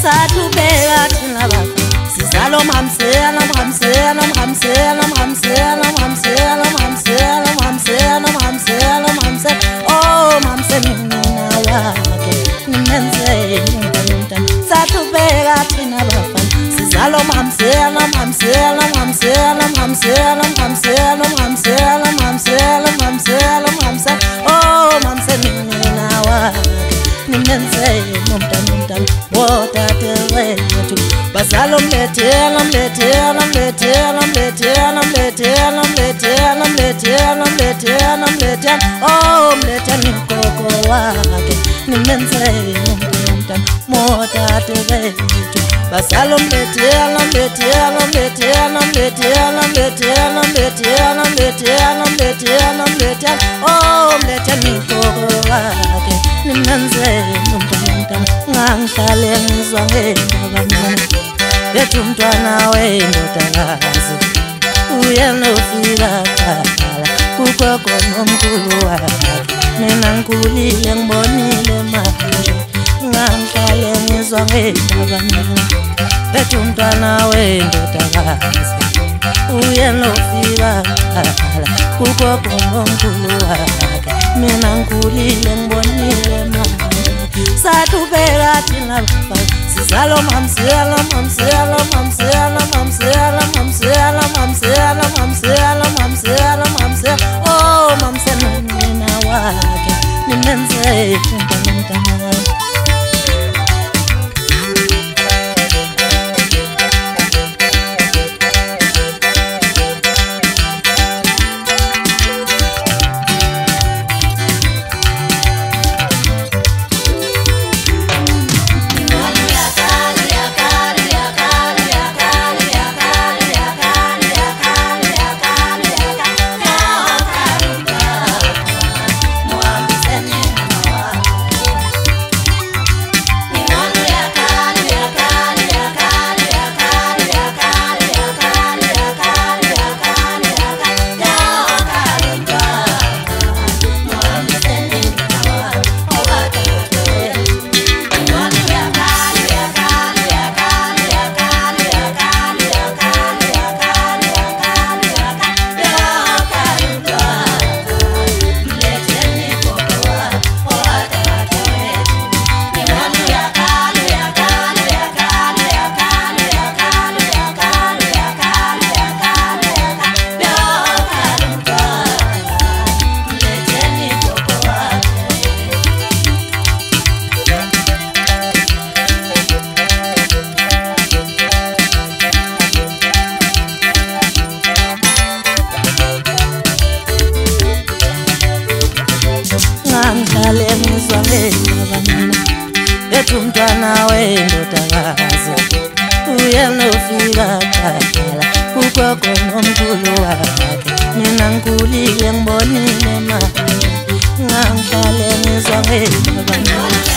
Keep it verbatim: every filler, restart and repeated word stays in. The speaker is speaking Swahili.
sathubeka thina bafana sizalo mhamsela mhamsela mhamsela mhamsela mhamsela mhamsela mhamsela mhamsela mhamsela oh mhamsela mina wake nimenze umntana sathubeka thina bafana sizalo mhamsela mhamsela mhamsela mhamsela mhamsela mhamsela mhamsela mhamsela mhamsela oh mhamsela mina wake nimenze umntana umntana wotate wethu bazalo mlethela mlethela mlethela mlethela mlethela mlethela mlethela mlethela mlethela oh mlethela inkoko wakhe nimenze umntana wotate wethu bazalo mlethela mlethela mlethela mlethela mlethela mlethela mlethela mlethela mlethela oh mlethela inkoko wakhe nimenze umntana ngangihlale ngizwa ngendaba mina bethi umntwana wendodakazi uyena ufika khala kugogo nomkhulu wakhe mina ngikhulile ngibonile manje ngangihlale ngizwa ngendaba mina bethi umntwana wendodakazi uyena ufika khala kugogo nomkhulu wakhe mina ngikhulile ngibonile manje sathubeka thina bafana sizalo mhamsela mhamsela mhamsela mhamsela mhamsela mhamsela mhamsela mhamsela mhamsela oh mhamsela mina wakhe nimenze umntana ngihlale ngizwa ngendaba mina bethi umntwana wendodakazi uyena ufika khala kugogo nomkhulu wakhe mina ngikhulile ngibonile manje ngihlale ngizwa ngendaba mina